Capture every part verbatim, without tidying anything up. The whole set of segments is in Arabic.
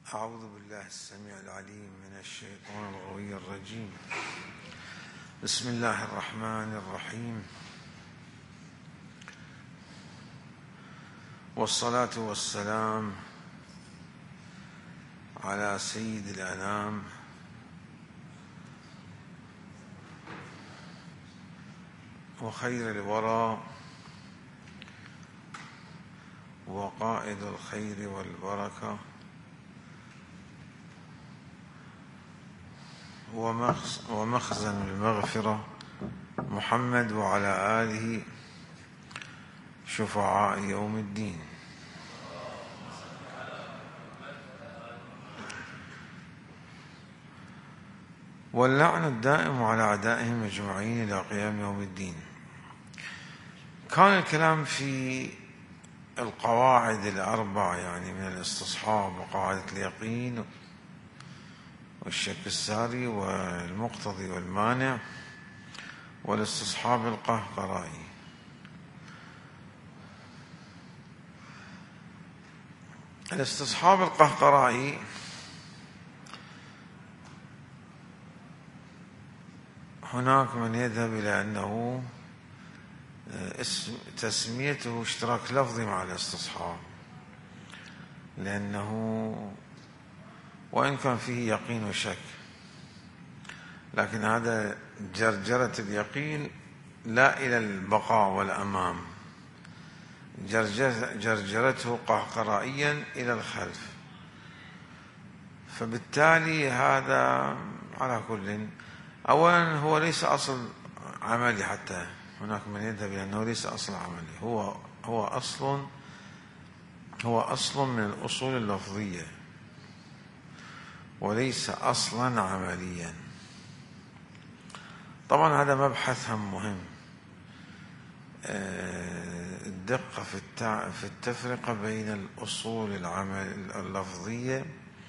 أعوذ بالله السميع العليم من الشيطان الغوي الرجيم. بسم الله الرحمن الرحيم، والصلاة والسلام على سيد الأنام وخير الورى وقائد الخير والبركة ومخزن المغفرة محمد وعلى آله شفعاء يوم الدين. واللعن الدائم على أعدائهم أجمعين إلى قيام يوم الدين. كان الكلام في القواعد الأربع، يعني من الاستصحاب وقاعدة اليقين والشك الساري والمقتضي والمانع والاستصحاب القهقرائي. الاستصحاب القهقرائي هناك من يذهب إلى أنه اسم تسميته اشتراك لفظي مع الاستصحاب، لأنه وإن كان فيه يقين وشك، لكن هذا جرجرة اليقين لا إلى البقاء والأمام، جرجرته قهقرائيا إلى الخلف. فبالتالي هذا على كل، أولا هو ليس أصل عملي، حتى هناك من يذهب إلى أنه ليس أصل عملي، هو هو أصل هو أصل من الأصول اللفظية وليس أصلا عمليا. طبعا هذا مبحث هم مهم، الدقة في التفرقة بين الأصول العمل اللفظية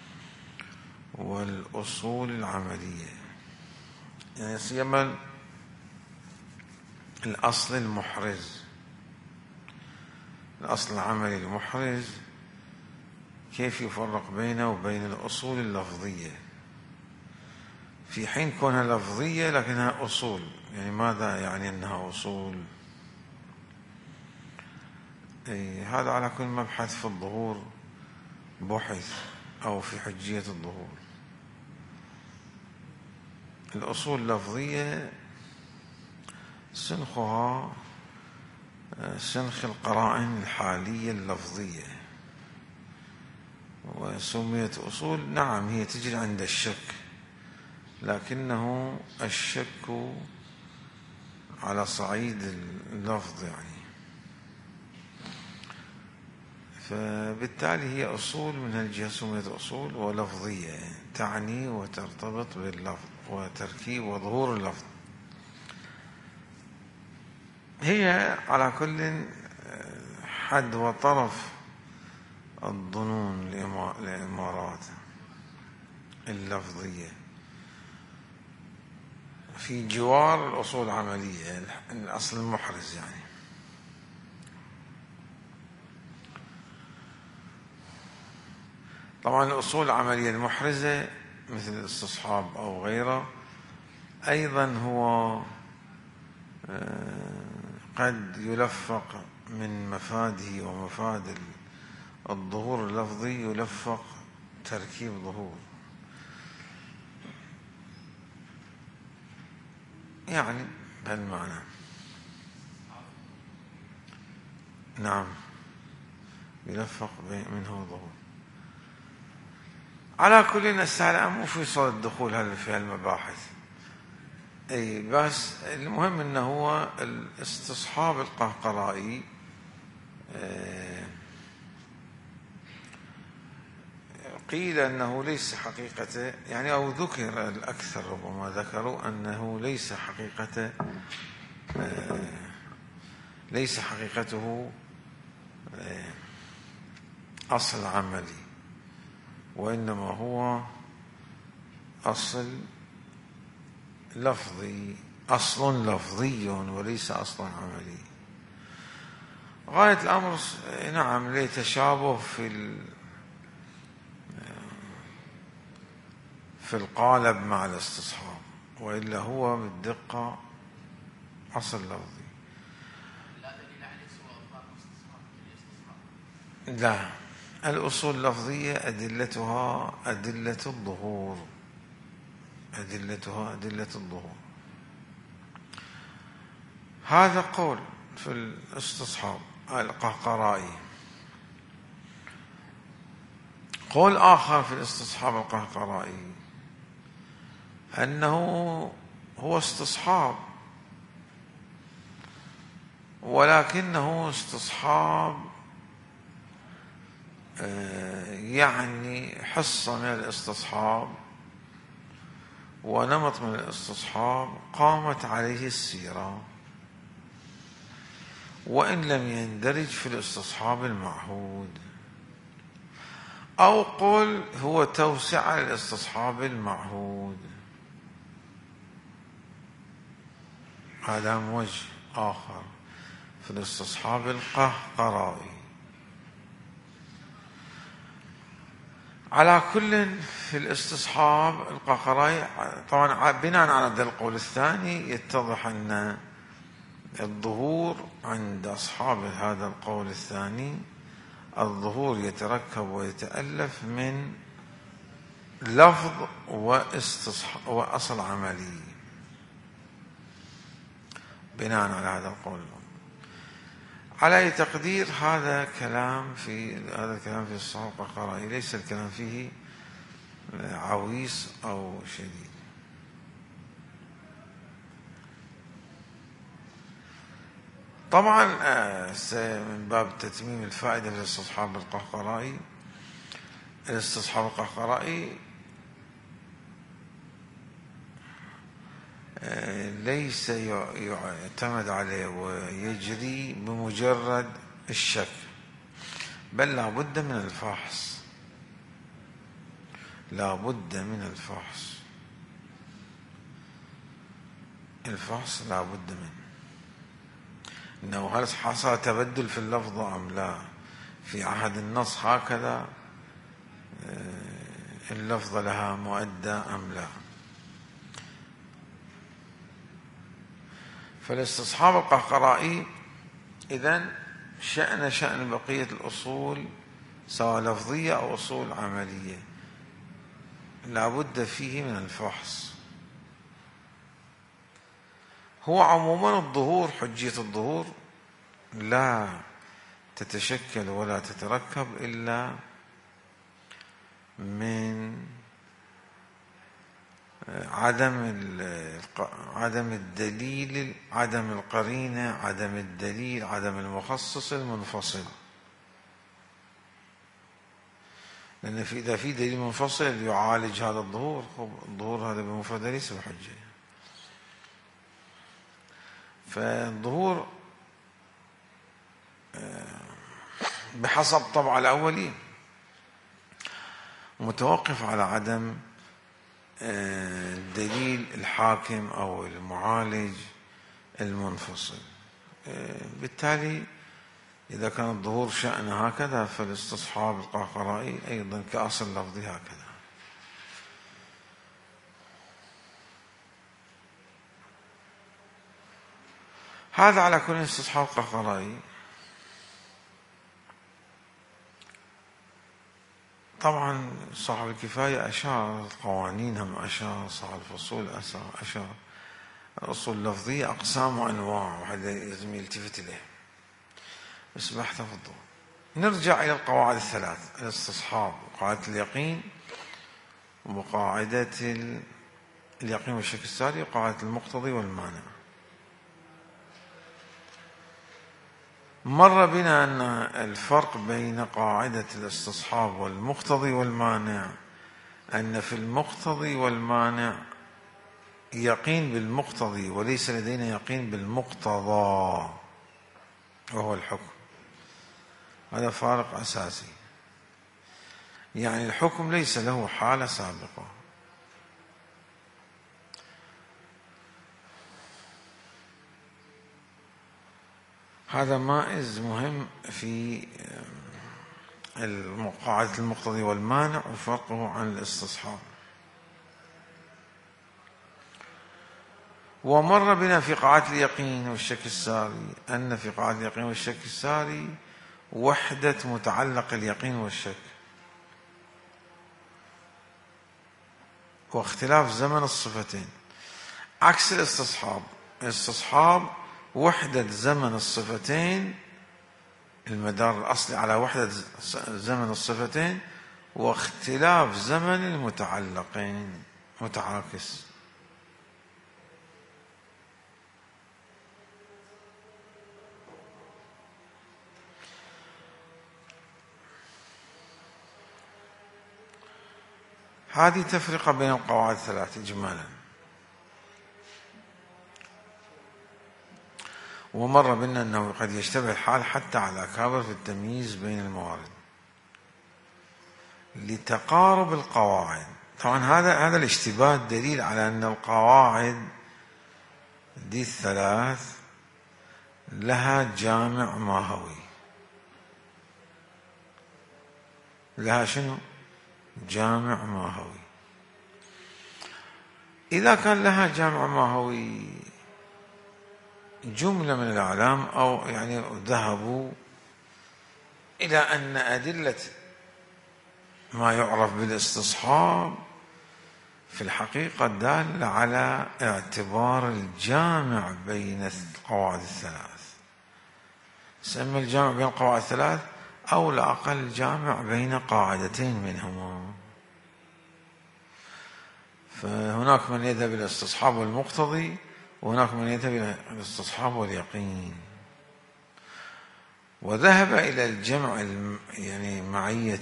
والأصول العملية، يعني سيما الأصل المحرز، الأصل العملي المحرز كيف يفرق بينه وبين الأصول اللفظية، في حين كونها لفظية لكنها أصول. يعني ماذا يعني أنها أصول؟ إيه، هذا على كل مبحث في الظهور بحث، أو في حجية الظهور. الأصول اللفظية سنخها سنخ القرائن الحالية اللفظية، وسميت أصول. نعم هي تجري عند الشك، لكنه الشك على صعيد اللفظ، يعني فبالتالي هي أصول من هالجهة سميت أصول، ولفظية تعني وترتبط باللفظ وتركيب وظهور اللفظ. هي على كل حد وطرف الظنون الإمارات اللفظية في جوار الأصول العملية، الأصل المحرز. يعني طبعا الأصول العملية المحرزة مثل الاستصحاب أو غيره أيضا هو قد يلفق من مفاده ومفاد الظهور اللفظي، يلفق تركيب ظهور، يعني بهالمعنى. نعم يلفق منه ظهور. على كل السالة مو في صدد الدخول هذا في هالمباحث، اي بس المهم انه هو الاستصحاب القهقرائي قيل أنه ليس حقيقته، يعني أو ذكر الأكثر ربما ذكروا أنه ليس حقيقته ليس حقيقته أصل عملي، وإنما هو أصل لفظي، أصل لفظي وليس أصلا عملي. غاية الأمر نعم ليه تشابه في في القالب مع الاستصحاب، وإلا هو بالدقة أصل لفظي. لا، الأصول اللفظية أدلتها أدلة الظهور، أدلتها أدلة الظهور. هذا قول في الاستصحاب القهقرائي. قول آخر في الاستصحاب القهقرائي أنه هو استصحاب، ولكنه استصحاب يعني حصة من الاستصحاب ونمط من الاستصحاب قامت عليه السيرة، وإن لم يندرج في الاستصحاب المعهود. أو قل هو توسعة للاستصحاب المعهود، هذا وجه آخر في الاستصحاب القهقرائي. على كل في الاستصحاب القهقرائي طبعا بناء على هذا القول الثاني يتضح أن الظهور عند أصحاب هذا القول الثاني، الظهور يتركب ويتألف من لفظ وأصل عملي بناء على هذا القول. على أي تقدير هذا كلام في هذا الكلام في الاستصحاب القهقرائي، ليس الكلام فيه عويص أو شديد. طبعا من باب تتميم الفائدة في الاستصحاب القهقرائي، الاستصحاب القهقرائي ليس يعتمد عليه ويجري بمجرد الشك، بل لا بد من الفحص، لا بد من الفحص، الفحص لا بد منه، إنه هل حصل تبدل في اللفظ أم لا، في عهد النص هكذا اللفظ لها مؤدى أم لا. فالاستصحاب القهقرائي إذن شأن شأن بقية الأصول سواء لفظية أو أصول عملية، لا بد فيه من الفحص. هو عموما الظهور، حجية الظهور لا تتشكل ولا تتركب إلا من عدم عدم الدليل، عدم القرينة، عدم الدليل، عدم المخصص المنفصل. لأن في إذا في دليل منفصل يعالج هذا الظهور، الظهور هذا بمفرده ليس بحجة. فالظهور بحسب طبع الأولي متوقف على عدم الدليل الحاكم أو المعالج المنفصل. بالتالي إذا كان الظهور شأن هكذا، فالاستصحاب القهقرائي أيضا كأصل لفظي هكذا. هذا على كل استصحاب القهقرائي. طبعا صاحب الكفاية أشار، القوانين هم أشار، صاحب الفصول أشار، الأصول اللفظية أقسام وأنواع، وهذا لازم يلتفت إليه بس بحتفظه. نرجع إلى القواعد الثلاث: الاستصحاب، وقاعدة اليقين، وقاعدة اليقين والشك الساري، وقاعدة المقتضي والمانع. مر بنا أن الفرق بين قاعدة الاستصحاب والمقتضي والمانع أن في المقتضي والمانع يقين بالمقتضي، وليس لدينا يقين بالمقتضى وهو الحكم. هذا فارق أساسي، يعني الحكم ليس له حالة سابقة. هذا مائز مهم في قاعدة المقتضي والمانع وفرقه عن الاستصحاب. ومر بنا في قاعات اليقين والشك الساري أن في قاعات اليقين والشك الساري وحدة متعلق اليقين والشك، واختلاف زمن الصفتين، عكس الاستصحاب. الاستصحاب وحدة زمن الصفتين، المدار الأصلي على وحدة زمن الصفتين، واختلاف زمن المتعلقين متعاكس. هذه تفرقة بين القواعد الثلاث إجمالا. ومر بنا أنه قد يشتبه الحال حتى على الأكابر في التمييز بين الموارد لتقارب القواعد. طبعا هذا هذا الاشتباه دليل على أن القواعد دي الثلاث لها جامع ماهوي. لها شنو؟ جامع ماهوي. إذا كان لها جامع ماهوي جملة من الأعلام أو يعني ذهبوا إلى أن أدلة ما يعرف بالاستصحاب في الحقيقة دالة على اعتبار الجامع بين القواعد الثلاث، سمى الجامع بين القواعد الثلاث أو الأقل الجامع بين قاعدتين منهما. فهناك من يذهب إلى الاستصحاب والمقتضي، وهناك من يذهب إلى الاستصحاب واليقين. وذهب إلى الجمع يعني معية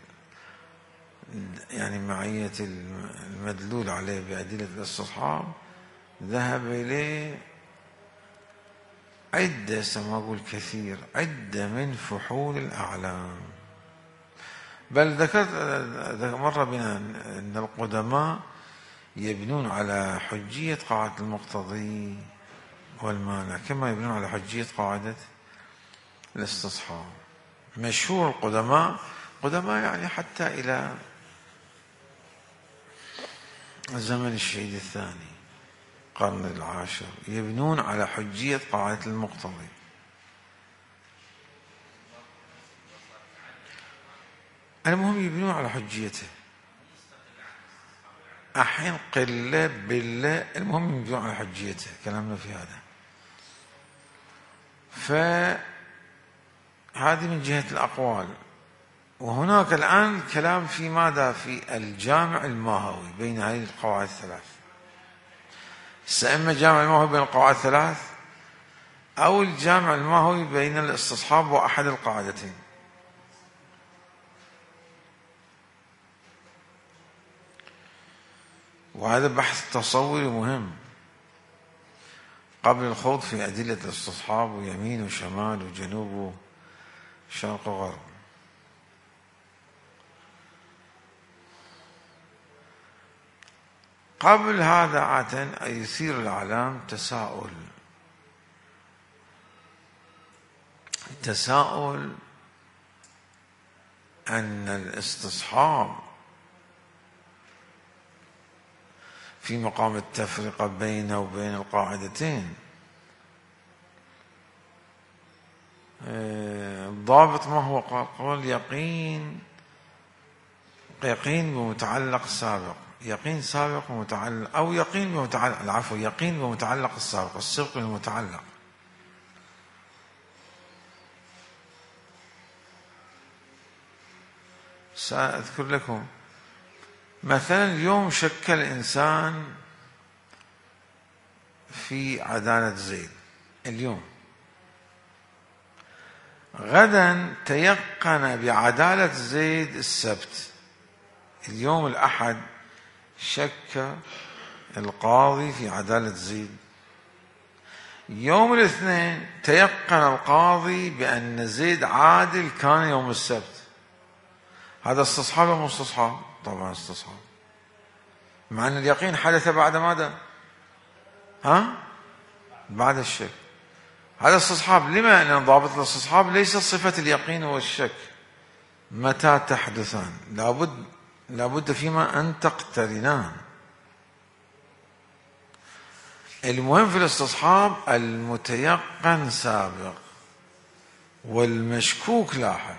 يعني معية المدلول عليه بأدلة الاستصحاب، ذهب إليه عدة، سما أقول كثير، عدة من فحول الأعلام. بل ذكرت مرة بنا أن القدماء يبنون على حجية قاعدة المقتضي والمانع كما يبنون على حجية قاعدة الاستصحاب. مشهور القدماء، قدماء يعني حتى إلى زمن الشهيد الثاني القرن العاشر يبنون على حجية قاعدة المقتضي. المهم يبنون على حجيته، أحيان قلة بالله، المهم يبنون على حجيته. كلامنا في هذا. فهذه من جهة الأقوال. وهناك الآن كلام في ماذا؟ في الجامع الماهوي بين هذه القواعد الثلاث. إما الجامع الماهوي بين القواعد الثلاث أو الجامع الماهوي بين الاستصحاب وأحد القاعدتين. وهذا بحث تصوري مهم قبل الخوض في أدلة الاستصحاب ويمين وشمال وجنوب وشرق وغرب. قبل هذا عادة يثير الإعلام تساؤل تساؤل أن الاستصحاب في مقام التفرقة بينه وبين القاعدتين الضابط ما هو؟ قال يقين يقين بمتعلق سابق، يقين سابق ومتعلق، أو يقين بمتعلق، العفو يقين بمتعلق السابق، السبق المتعلق. سأذكر لكم مثلا اليوم شك الإنسان في عدالة زيد، اليوم غدا تيقن بعدالة زيد السبت، اليوم الأحد شك القاضي في عدالة زيد، يوم الاثنين تيقن القاضي بأن زيد عادل كان يوم السبت. هذا استصحاب أو مستصحاب؟ طبعا استصحاب، مع أن اليقين حدث بعد ماذا؟ ها؟ بعد الشك. هذا استصحاب. لما؟ لأن ضابط الاستصحاب ليس صفة اليقين والشك متى تحدثان، لابد لابد فيما أن تقترنان. المهم في الاستصحاب المتيقن سابق والمشكوك لاحق.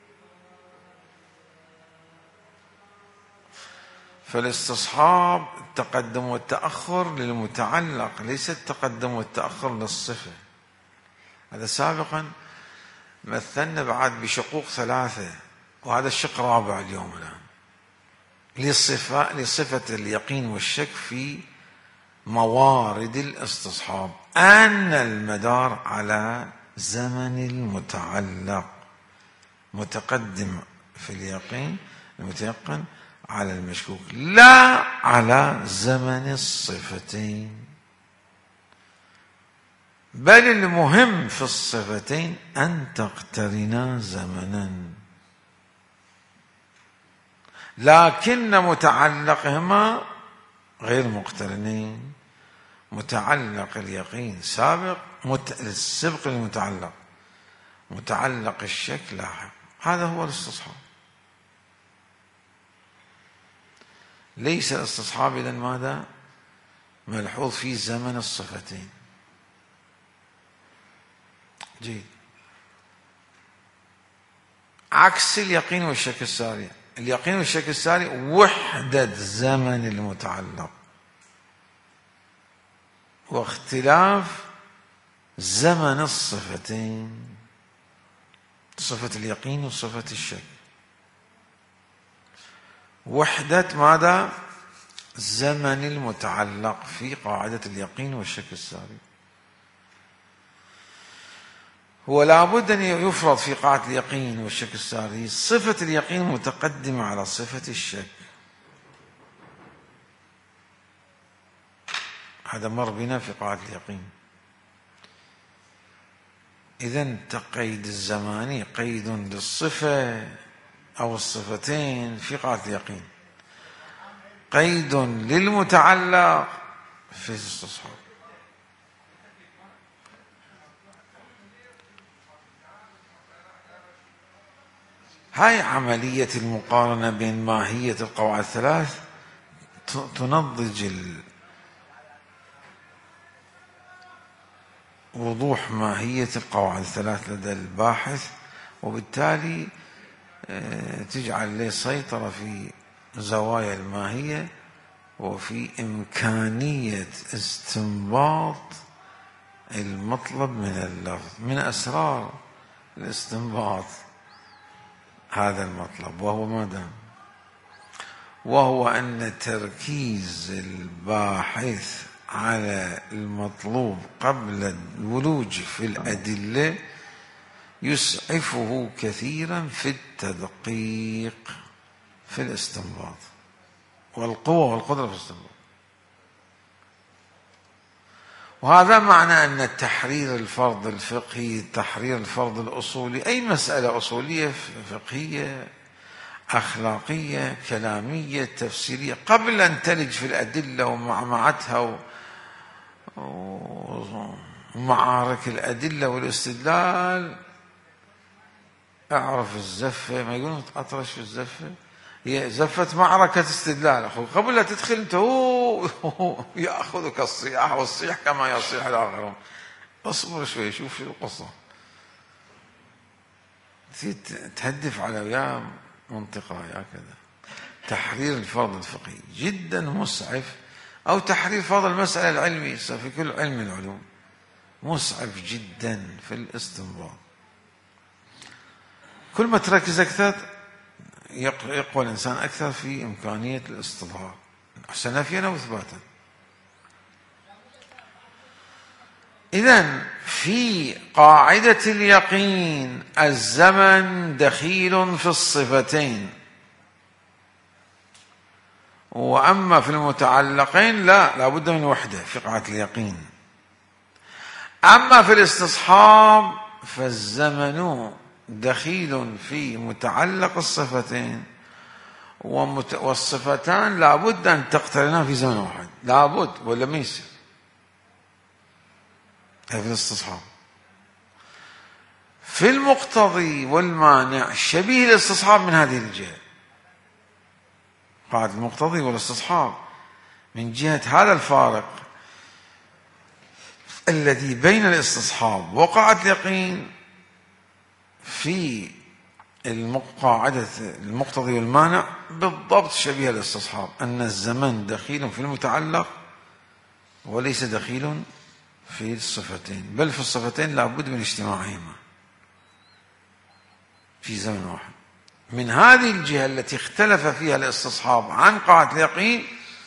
فالاستصحاب التقدم والتأخر للمتعلق، ليس التقدم والتأخر للصفة. هذا سابقا مثلنا بعد بشقوق ثلاثة، وهذا الشق رابع اليوم الآن لصفة, لصفة اليقين والشك في موارد الاستصحاب، أن المدار على زمن المتعلق، متقدم في اليقين المتيقن على المشكوك، لا على زمن الصفتين. بل المهم في الصفتين أن تقترنا زمنا، لكن متعلقهما غير مقترنين. متعلق اليقين سابق، السبق المتعلق، متعلق الشك لاحق. هذا هو الاستصحاب. ليس الاستصحاب إذن ماذا؟ ملحوظ في زمن الصفتين. جيد. عكس اليقين والشك الساري. اليقين والشك الساري وحدة زمن المتعلق واختلاف زمن الصفتين، صفة اليقين وصفة الشك. وحدة ماذا؟ زمن المتعلق في قاعدة اليقين والشك الساري. هو لابد أن يفرض في قاعدة اليقين والشك الساري صفة اليقين متقدمة على صفة الشك. هذا مر بنا في قاعدة اليقين. إذن تقيد الزماني قيد للصفة أو الصفتين في قاعدة اليقين، قيد للمتعلق في الاستصحاب. هاي عملية المقارنة بين ماهية القواعد الثلاث تنضج وضوح ماهية القواعد الثلاث لدى الباحث، وبالتالي تجعل له سيطرة في زوايا الماهية وفي إمكانية استنباط المطلب من اللفظ. من أسرار الاستنباط هذا المطلب، وهو ماذا؟ وهو أن تركيز الباحث على المطلوب قبل الولوج في الأدلة يسعفه كثيرا في التدقيق في الاستنباط والقوة والقدرة في الاستنباط. وهذا معنى أن تحرير الفرض الفقهي، تحرير الفرض الأصولي، أي مسألة أصولية فقهية أخلاقية كلامية تفسيرية، قبل أن تلج في الأدلة ومعمعتها ومعارك الأدلة والاستدلال، اعرف الزفة. ما يقولون أطرش في الزفة، هي زفة معركة استدلال أخو. قبل لا تدخل أنت هو يأخذك الصياح والصيح كما يصيح الآخرون. اصبر شوي، شوف شو القصة. تهدف على وياه منطقة هكذا. تحرير الفرض الفقهي جدا مسعف، أو تحرير فرض المسألة العلمي في كل علم من العلوم مسعف جدا في الاستنباط. كل ما تركز أكثر يقوى الإنسان أكثر في إمكانية الاستظهار، أحسن نفيا أو إثباتا. إذن في قاعدة اليقين الزمن دخيل في الصفتين، وأما في المتعلقين لا، لا بد من وحدة في قاعدة اليقين. أما في الاستصحاب فالزمن دخيل في متعلق الصفتين، والصفتان لا بد أن تقترنا في زمن واحد، لا بد، ولا ما يصير. في الاستصحاب في المقتضي والمانع شبيه الاستصحاب من هذه الجهة، قاعدة المقتضي والاستصحاب من جهة هذا الفارق الذي بين الاستصحاب وقاعدة اليقين في قاعدة المقتضي والمانع بالضبط شبيه الاستصحاب، أن الزمن دخيل في المتعلق وليس دخيل في الصفتين، بل في الصفتين لابد من اجتماعهما في زمن واحد. من هذه الجهة التي اختلف فيها الاستصحاب عن قاعدة اليقين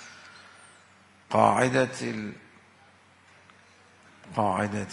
قاعدة ال... قاعدة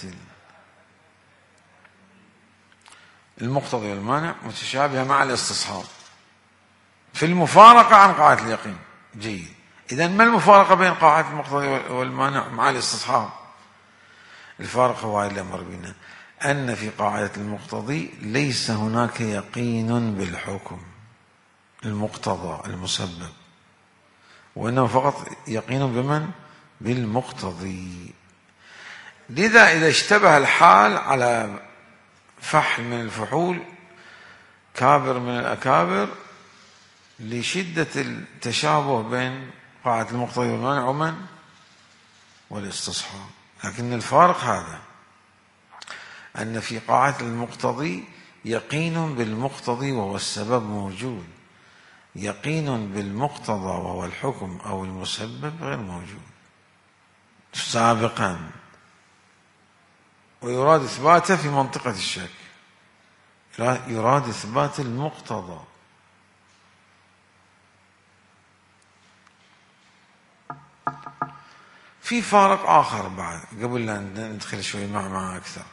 المقتضي والمانع متشابهة مع الاستصحاب في المفارقة عن قاعدة اليقين. جيد. إذن ما المفارقة بين قاعدة المقتضي والمانع مع الاستصحاب؟ الفارق هو اللي أمر بنا، أن في قاعدة المقتضي ليس هناك يقين بالحكم المقتضى المسبب، وإنما فقط يقين بمن؟ بالمقتضي. لذا إذا اشتبه الحال على فحل من الفحول، كابر من الأكابر، لشدة التشابه بين قاعدة المقتضي والمانع ومن؟ والاستصحاب. لكن الفارق هذا، أن في قاعدة المقتضي يقين بالمقتضي وهو السبب موجود، يقين بالمقتضى وهو الحكم أو المسبب غير موجود سابقا، ويراد إثباته في منطقة الشك، يراد إثبات المقتضى. في فارق آخر بعد قبل أن ندخل شوي مع مع أكثر،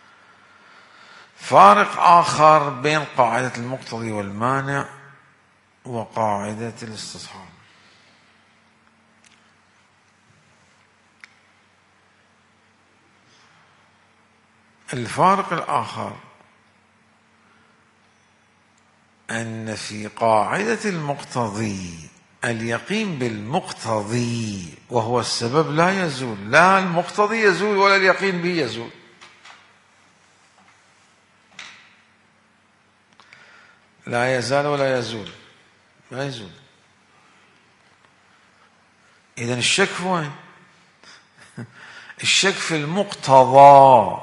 فارق آخر بين قاعدة المقتضي والمانع وقاعدة الاستصحاب. الفارق الآخر أن في قاعدة المقتضي اليقين بالمقتضي وهو السبب لا يزول، لا المقتضي يزول ولا اليقين به يزول. لا يزال ولا يزول، لا يزول. إذن الشك في وين؟ الشك في المقتضى،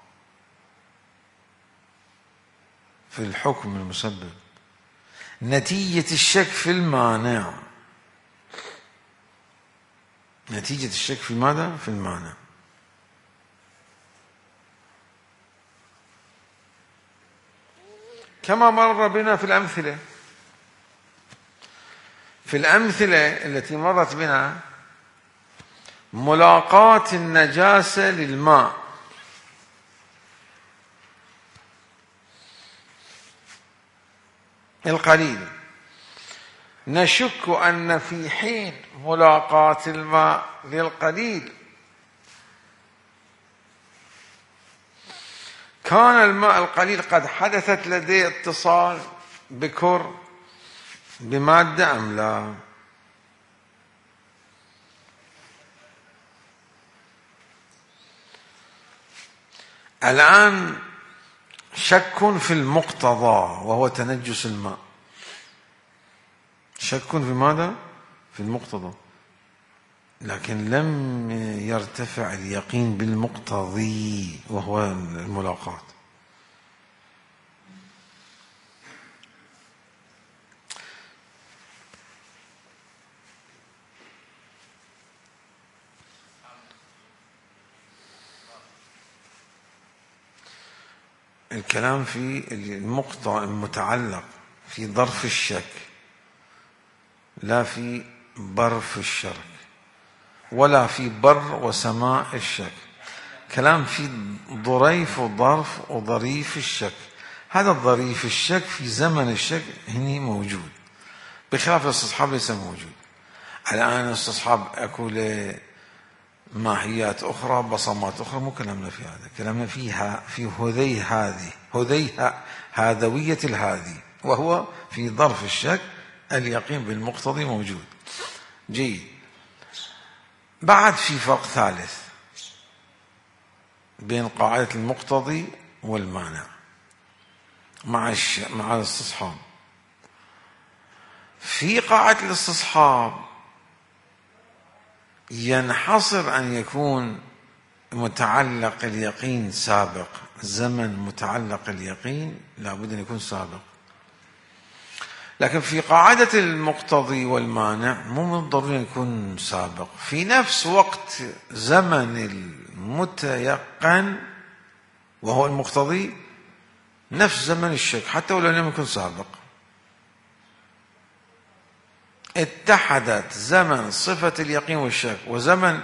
في الحكم المسبب. نتيجة الشك في المانع، نتيجة الشك في ماذا؟ في المانع. كما مر بنا في الأمثلة، في الأمثلة التي مرت بنا ملاقاة النجاسة للماء، القليل، نشك أن في حين ملاقاة الماء للقليل كان الماء القليل قد حدثت لديه اتصال بكر بمادة أم لا؟ الآن شك في المقتضى وهو تنجس الماء، شك في ماذا؟ في المقتضى، لكن لم يرتفع اليقين بالمقتضي وهو الملاقاة. الكلام في المقطع المتعلق في ظرف الشك، لا في برف الشرك، ولا في بر وسماء الشك. كلام في ظريف وظرف وظريف الشك. هذا الظريف الشك في زمن الشك هنا موجود، بخلاف الاستصحاب ليس موجود. الآن الاستصحاب أكو ماهيات أخرى، بصمات أخرى، مو كلامنا في هذا. كلامنا فيها في هذي هذه هذي هذوية الهذي، وهو في ظرف الشك اليقين بالمقتضي موجود. جيد. بعد في فرق ثالث بين قاعدة المقتضي والمانع مع الش... مع الاستصحاب. في قاعدة الاستصحاب ينحصر أن يكون متعلق اليقين سابق، زمن متعلق اليقين لابد أن يكون سابق. لكن في قاعدة المقتضي والمانع مو من ضروري يكون سابق، في نفس وقت زمن المتيقن وهو المقتضي نفس زمن الشك حتى ولو لم يكن سابق. اتحدت زمن صفة اليقين والشك وزمن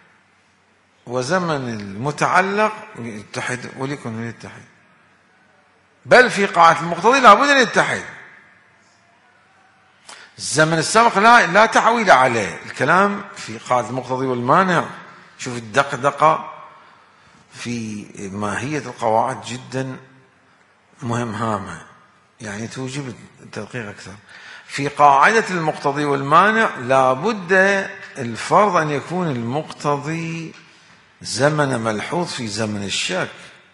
وزمن المتعلق يتحد وليكن يتحد، بل في قاعدة المقتضي لابد أن يتحد. الزمن السابق لا لا تعويل عليه، الكلام في قاعدة المقتضي والمانع. شوف الدقدقة في ماهية القواعد جدا مهم هامة، يعني توجب التدقيق أكثر. في قاعدة المقتضي والمانع لابد الفرض أن يكون المقتضي زمن ملحوظ في زمن الشك.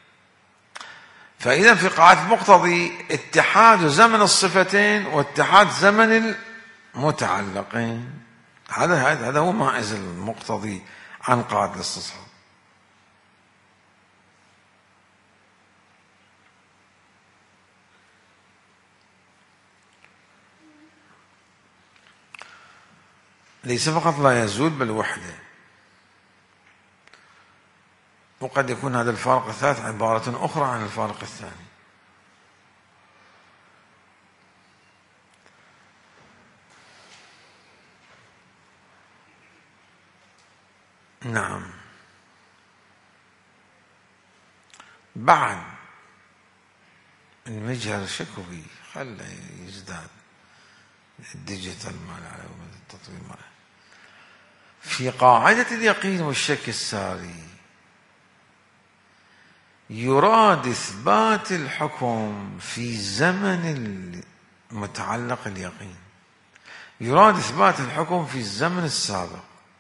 فإذا في قاعدة المقتضي اتحاد زمن الصفتين واتحاد زمن المتعلقين، هذا هذا هو مائز المقتضي عن قاعدة الاستصحاب. ليس فقط لا يزول بل وحده. وقد يكون هذا الفارق الثالث عبارة أخرى عن الفارق الثاني. نعم. بعد المجهر شكوي خله يزداد الديجيتال مال على التطوير ماله. في قاعدة اليقين والشك الساري يراد إثبات الحكم في زمن المتعلق اليقين، يراد إثبات الحكم في الزمن السابق.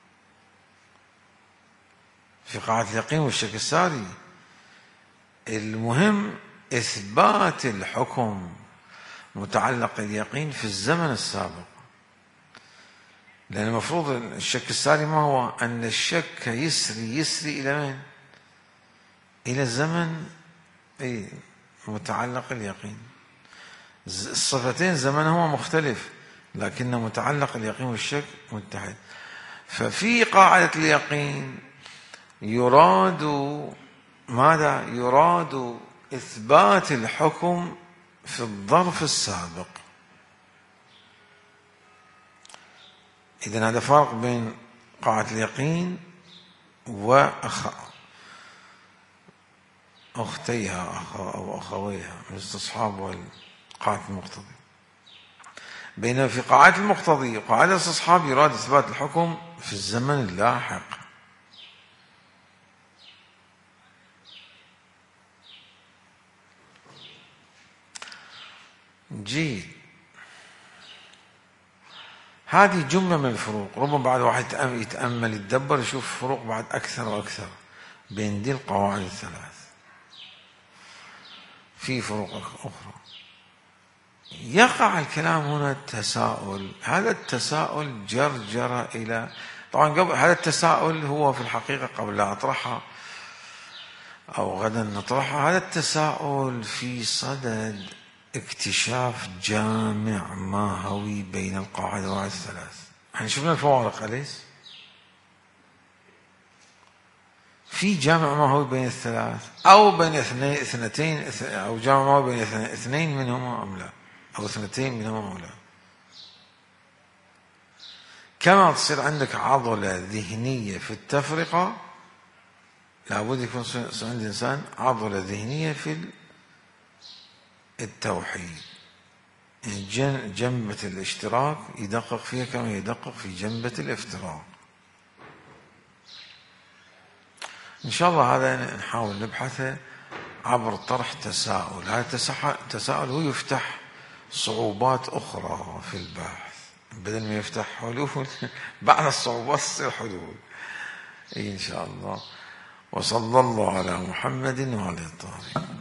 في قاعدة اليقين والشك الساري المهم إثبات الحكم متعلق اليقين في الزمن السابق، لأن المفروض الشك الساري ما هو؟ أن الشك يسري يسري إلى من؟ إلى الزمن أي متعلق اليقين. الصفتين زمنهما مختلف لكن متعلق اليقين والشك متحد. ففي قاعدة اليقين يراد ماذا؟ يراد إثبات الحكم في الظرف السابق. إذن هذا فرق بين قاعدة اليقين وأخ أختيها أو أخويها من الاستصحاب والقاعدة المقتضي. بينما في قاعدة المقتضي وقاعدة الاستصحاب يراد إثبات الحكم في الزمن اللاحق. جيد. هذه جملة من الفروق، ربما بعد واحد يتأمل يتدبر يشوف فروق بعد أكثر وأكثر بين دي القواعد الثلاث. في فروق أخرى. يقع الكلام هنا تساؤل، هذا التساؤل جرجر إلى، طبعا قبل هذا التساؤل هو في الحقيقة قبل لا أطرحه أو غدا نطرحه، هذا التساؤل في صدد اكتشاف جامع ماهوي بين القاعدة والقواعد الثلاث. احنا شفنا الفوارق أليس؟ في جامع ماهوي بين الثلاث أو بين اثنتين، أو جامع ماهوي بين اثنين منهما أم لا، أو اثنتين منهما أم لا. كما تصير عندك عضلة ذهنية في التفرقة لابد يكون عند الإنسان عضلة ذهنية في التوحيد. جنبة الاشتراك يدقق فيها كما يدقق في جنبة الافتراق. إن شاء الله هذا نحاول نبحثه عبر طرح تساؤل. هذا التساؤل هو يفتح صعوبات أخرى في البحث بدل ما يفتح حلول بعد الصعوبات تصير حلول إن شاء الله. وصلى الله على محمد وعلى الطاهرين.